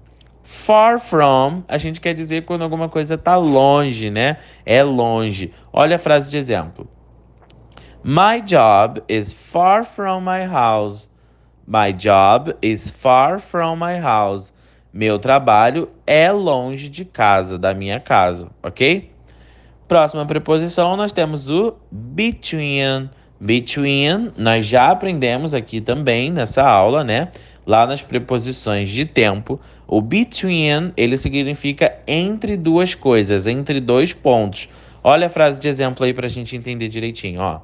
Far from, a gente quer dizer quando alguma coisa está longe, né? É longe. Olha a frase de exemplo. My job is far from my house. My job is far from my house. Meu trabalho é longe de casa, da minha casa, ok? Próxima preposição, nós temos o between. Between, nós já aprendemos aqui também nessa aula, né? Lá nas preposições de tempo. O between, ele significa entre duas coisas, entre dois pontos. Olha a frase de exemplo aí pra gente entender direitinho, ó.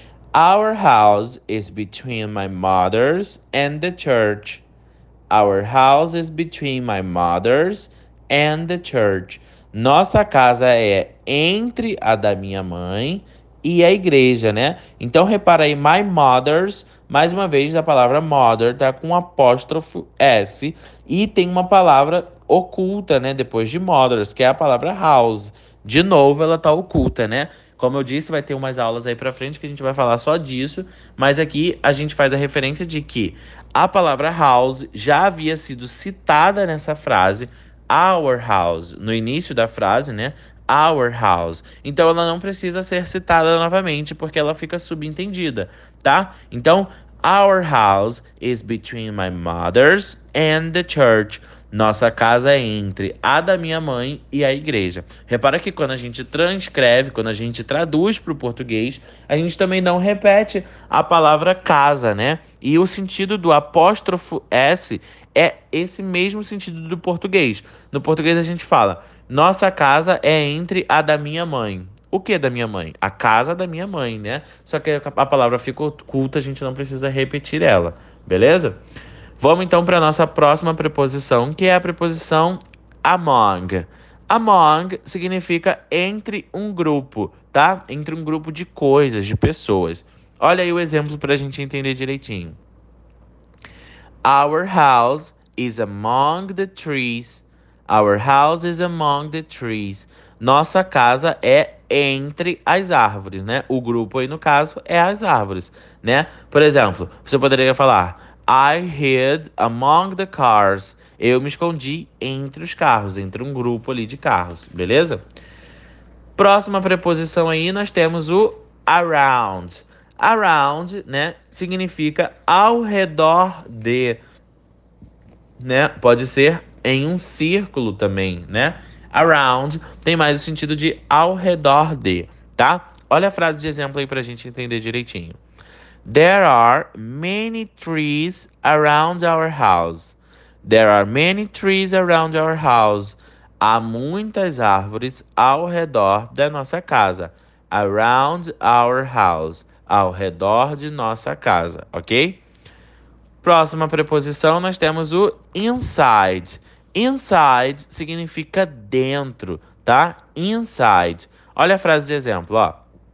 Our house is between my mother's and the church. Our house is between my mother's and the church. Nossa casa é entre a da minha mãe e a igreja, né? Então repara aí, my mother's, mais uma vez a palavra mother tá com um apóstrofo S e tem uma palavra oculta, né? Depois de mother's, que é a palavra house. De novo, ela tá oculta, né? Como eu disse, vai ter umas aulas aí pra frente que a gente vai falar só disso, mas aqui a gente faz a referência de que a palavra house já havia sido citada nessa frase, our house, no início da frase, né? Our house. Então ela não precisa ser citada novamente porque ela fica subentendida, tá? Então, our house is between my mother's and the church. Nossa casa é entre a da minha mãe e a igreja. Repara que quando a gente transcreve, quando a gente traduz para o português, a gente também não repete a palavra casa, né? E o sentido do apóstrofo S é esse mesmo sentido do português. No português a gente fala, nossa casa é entre a da minha mãe. O que da minha mãe? A casa da minha mãe, né? Só que a palavra fica oculta, a gente não precisa repetir ela, beleza? Vamos então para a nossa próxima preposição, que é a preposição among. Among significa entre um grupo, tá? Entre um grupo de coisas, de pessoas. Olha aí o exemplo para a gente entender direitinho. Our house is among the trees. Our house is among the trees. Nossa casa é entre as árvores, né? O grupo aí, no caso, é as árvores, né? Por exemplo, você poderia falar I hid among the cars. Eu me escondi entre os carros, entre um grupo ali de carros, beleza? Próxima preposição aí, nós temos o around. Around, né, significa ao redor de, né? Pode ser em um círculo também, né? Around tem mais o sentido de ao redor de, tá? Olha a frase de exemplo aí pra gente entender direitinho. There are many trees around our house. There are many trees around our house. Há muitas árvores ao redor da nossa casa. Around our house. Ao redor de nossa casa, ok? Próxima preposição, nós temos o inside. Inside significa dentro, tá? Inside. Olha a frase de exemplo, ó.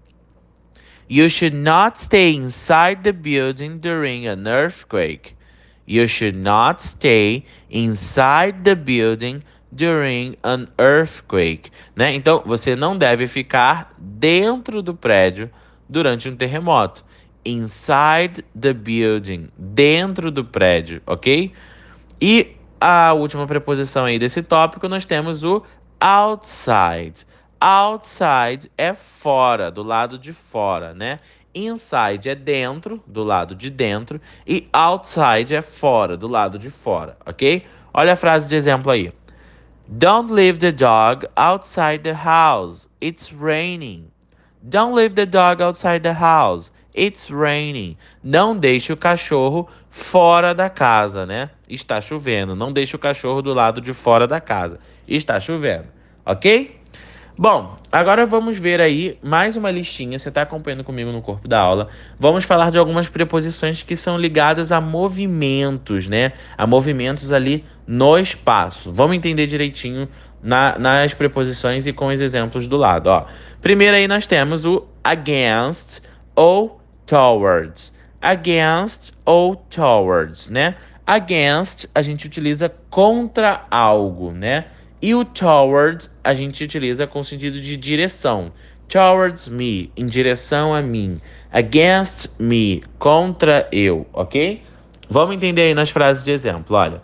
You should not stay inside the building during an earthquake. You should not stay inside the building during an earthquake, né? Então, você não deve ficar dentro do prédio durante um terremoto. Inside the building, dentro do prédio, ok? E a última preposição aí desse tópico, nós temos o outside. Outside é fora, do lado de fora, né? Inside é dentro, do lado de dentro, e outside é fora, do lado de fora, ok? Olha a frase de exemplo aí. Don't leave the dog outside the house. It's raining. Don't leave the dog outside the house. It's raining. Não deixe o cachorro fora da casa, né? Está chovendo. Não deixe o cachorro do lado de fora da casa. Está chovendo. Ok? Bom, agora vamos ver aí mais uma listinha. Você está acompanhando comigo no corpo da aula. Vamos falar de algumas preposições que são ligadas a movimentos, né? A movimentos ali no espaço. Vamos entender direitinho nas preposições e com os exemplos do lado, ó. Primeiro aí nós temos o against ou towards. Against ou towards, né? Against a gente utiliza contra algo, né? E o towards a gente utiliza com sentido de direção. Towards me, em direção a mim. Against me, contra eu, ok? Vamos entender aí nas frases de exemplo, olha.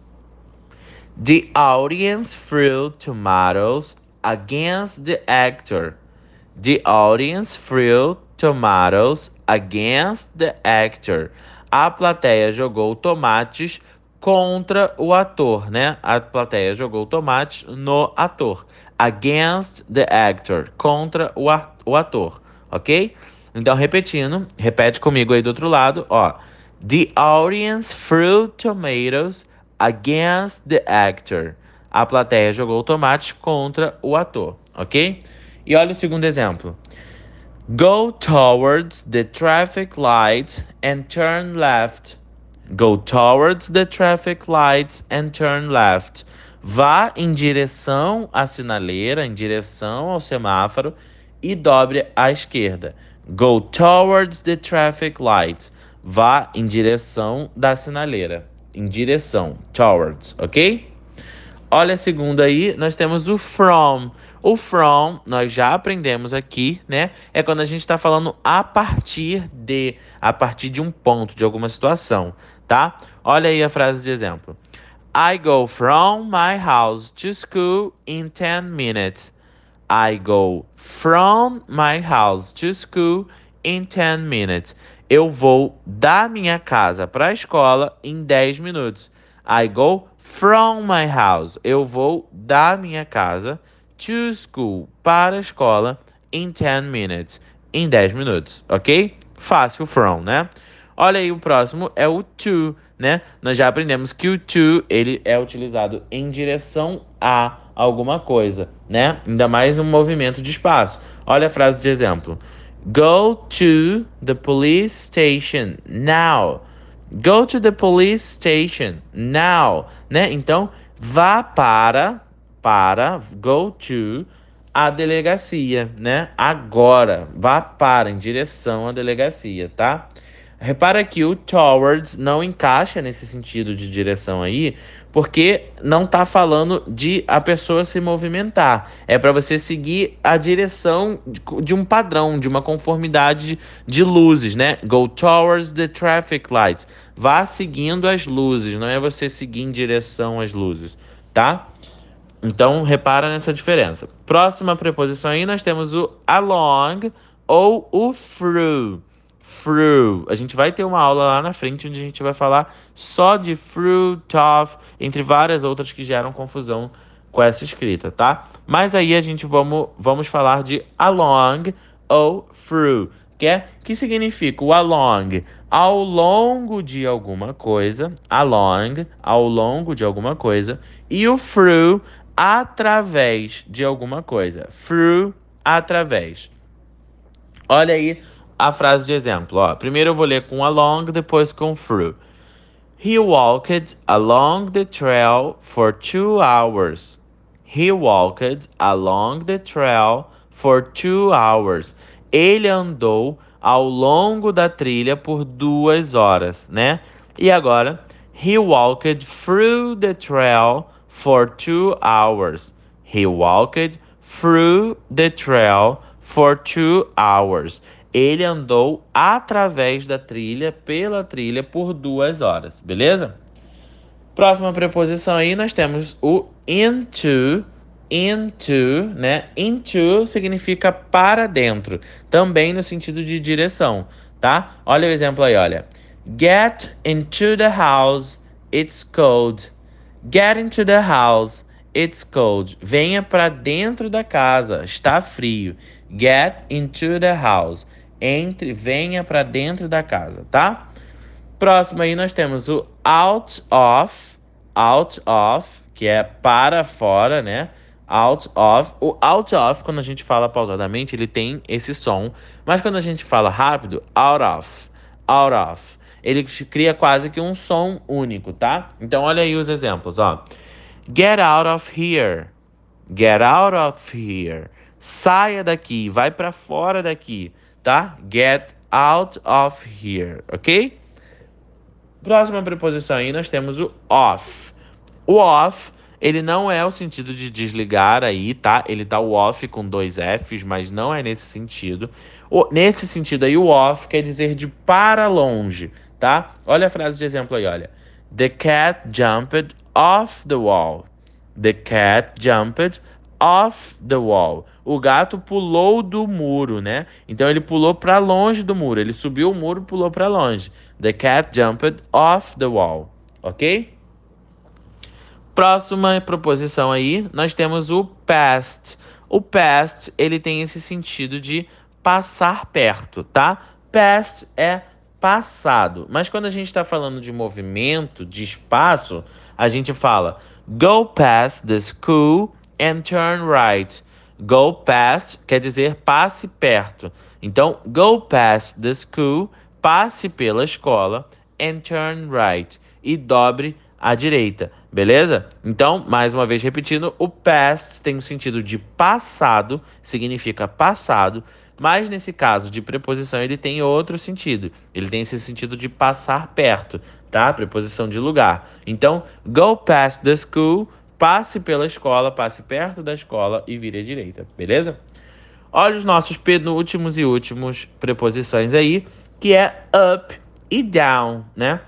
The audience threw tomatoes against the actor. The audience threw tomatoes against the actor. A plateia jogou tomates contra o ator, né? A plateia jogou tomates no ator. Against the actor. Contra o ator, ok? Então, repetindo, repete comigo aí do outro lado, ó. The audience threw tomatoes against the actor. A plateia jogou tomates contra o ator, ok? E olha o segundo exemplo. Go towards the traffic lights and turn left. Go towards the traffic lights and turn left. Vá em direção à sinaleira, em direção ao semáforo e dobre à esquerda. Go towards the traffic lights. Vá em direção da sinaleira. Em direção, towards, ok? Olha a segunda aí, nós temos o from. O from, nós já aprendemos aqui, né? É quando a gente está falando a partir de um ponto, de alguma situação, tá? Olha aí a frase de exemplo. I go from my house to school in 10 minutes. I go from my house to school in 10 minutes. Eu vou da minha casa para a escola em 10 minutos. I go from my house. Eu vou da minha casa to school para a escola in 10 minutes. Em 10 minutos, ok? Fácil from, né? Olha aí, o próximo é o to, né? Nós já aprendemos que o to, ele é utilizado em direção a alguma coisa, né? Ainda mais um movimento de espaço. Olha a frase de exemplo. Go to the police station now. Go to the police station now, né? Então, vá para, go to, a delegacia, né? Agora, vá para, em direção à delegacia, tá? Repara que o towards não encaixa nesse sentido de direção aí, porque não tá falando de a pessoa se movimentar. É para você seguir a direção de um padrão, de uma conformidade de luzes, né? Go towards the traffic lights. Vá seguindo as luzes, não é você seguir em direção às luzes, tá? Então, repara nessa diferença. Próxima preposição aí, nós temos o along ou o through. Through. A gente vai ter uma aula lá na frente onde a gente vai falar só de through, tough, entre várias outras que geram confusão com essa escrita, tá? Mas aí a gente vamos falar de along ou through, que significa o along, ao longo de alguma coisa, along, ao longo de alguma coisa, e o through, através de alguma coisa, through, através. Olha aí a frase de exemplo, ó. Primeiro eu vou ler com along, depois com through. He walked along the trail for 2 hours. He walked along the trail for 2 hours. Ele andou ao longo da trilha por 2 horas, né? E agora, he walked through the trail for 2 hours. He walked through the trail for 2 hours. Ele andou através da trilha, pela trilha, por 2 horas, beleza? Próxima preposição aí, nós temos o into. Into, né? Into significa para dentro, também no sentido de direção, tá? Olha o exemplo aí, olha. Get into the house, it's cold. Get into the house, it's cold. Venha para dentro da casa, está frio. Get into the house. Venha para dentro da casa, tá? Próximo aí nós temos o out of, que é para fora, né? Out of. O out of, quando a gente fala pausadamente, ele tem esse som, mas quando a gente fala rápido, out of. Ele cria quase que um som único, tá? Então olha aí os exemplos, ó. Get out of here. Get out of here. Saia daqui, vai para fora daqui, tá? Get out of here, ok? Próxima preposição aí nós temos o off. O off, ele não é o sentido de desligar aí, tá? Ele tá o off com 2 Fs, mas não é nesse sentido. Nesse sentido aí, o off quer dizer de para longe, tá? Olha a frase de exemplo aí, olha. The cat jumped off the wall. The cat jumped off the wall. O gato pulou do muro, né? Então ele pulou para longe do muro. Ele subiu o muro e pulou para longe. The cat jumped off the wall. Ok? Próxima proposição aí, nós temos o past. O past, ele tem esse sentido de passar perto, tá? Past é passado. Mas quando a gente está falando de movimento, de espaço, a gente fala go past the school and turn right. Go past quer dizer passe perto. Então, go past the school, passe pela escola, and turn right. E dobre à direita, beleza? Então, mais uma vez repetindo, o past tem o sentido de passado, significa passado, mas nesse caso de preposição ele tem outro sentido. Ele tem esse sentido de passar perto, tá? Preposição de lugar. Então, go past the school, passe pela escola, passe perto da escola e vire à direita, beleza? Olha os nossos penúltimos e últimos preposições aí, que é up e down, né?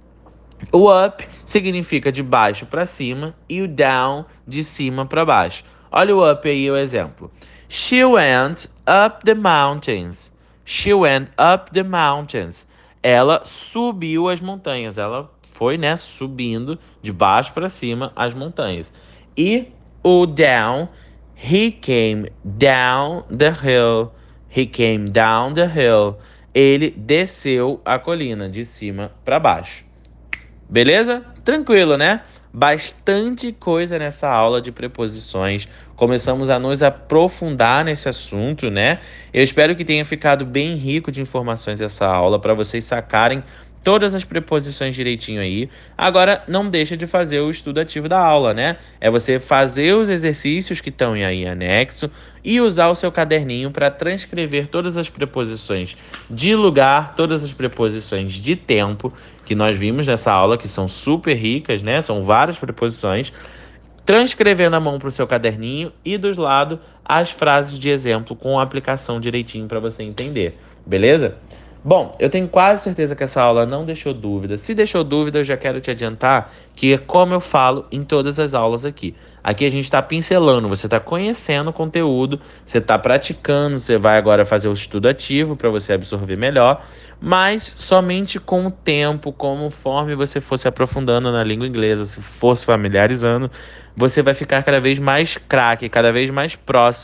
O up significa de baixo para cima e o down de cima para baixo. Olha o up aí, o exemplo. She went up the mountains. She went up the mountains. Ela subiu as montanhas. Ela foi, né, subindo de baixo para cima as montanhas. E o down, he came down the hill. He came down the hill. Ele desceu a colina de cima para baixo. Beleza? Tranquilo, né? Bastante coisa nessa aula de preposições. Começamos a nos aprofundar nesse assunto, né? Eu espero que tenha ficado bem rico de informações essa aula para vocês sacarem todas as preposições direitinho aí. Agora, não deixa de fazer o estudo ativo da aula, né? É você fazer os exercícios que estão aí em anexo e usar o seu caderninho para transcrever todas as preposições de lugar, todas as preposições de tempo que nós vimos nessa aula, que são super ricas, né? São várias preposições. Transcrevendo a mão para o seu caderninho e dos lados as frases de exemplo com a aplicação direitinho para você entender, beleza? Bom, eu tenho quase certeza que essa aula não deixou dúvida. Se deixou dúvida, eu já quero te adiantar que é como eu falo em todas as aulas aqui. Aqui a gente está pincelando, você está conhecendo o conteúdo, você está praticando, você vai agora fazer o estudo ativo para você absorver melhor, mas somente com o tempo, conforme você for se aprofundando na língua inglesa, se for se familiarizando, você vai ficar cada vez mais craque, cada vez mais próximo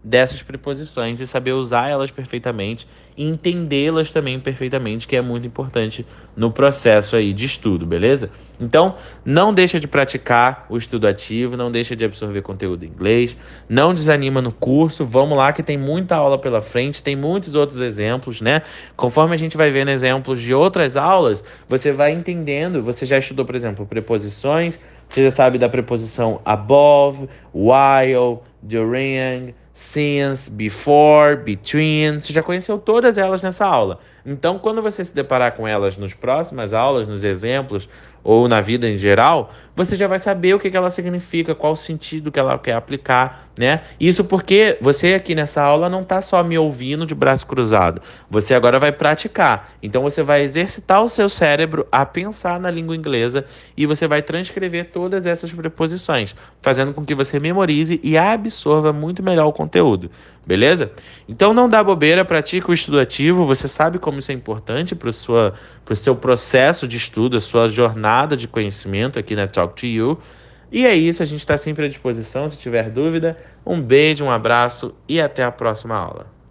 dessas preposições e saber usar elas perfeitamente e entendê-las também perfeitamente, que é muito importante no processo aí de estudo, beleza? Então, não deixa de praticar o estudo ativo, não deixa de absorver conteúdo em inglês, não desanima no curso, vamos lá que tem muita aula pela frente, tem muitos outros exemplos, né? Conforme a gente vai vendo exemplos de outras aulas, você vai entendendo, você já estudou, por exemplo, preposições, você já sabe da preposição above, while, during, since, before, between. Você já conheceu todas elas nessa aula. Então, quando você se deparar com elas nas próximas aulas, nos exemplos ou na vida em geral, você já vai saber o que ela significa, qual o sentido que ela quer aplicar, né? Isso porque você aqui nessa aula não está só me ouvindo de braço cruzado. Você agora vai praticar. Então você vai exercitar o seu cérebro a pensar na língua inglesa e você vai transcrever todas essas preposições, fazendo com que você memorize e absorva muito melhor o conteúdo. Beleza? Então não dá bobeira, pratica o estudo ativo. Você sabe como isso é importante para o seu processo de estudo, a sua jornada de conhecimento aqui na Talk to You. E é isso, a gente está sempre à disposição. Se tiver dúvida, um beijo, um abraço e até a próxima aula.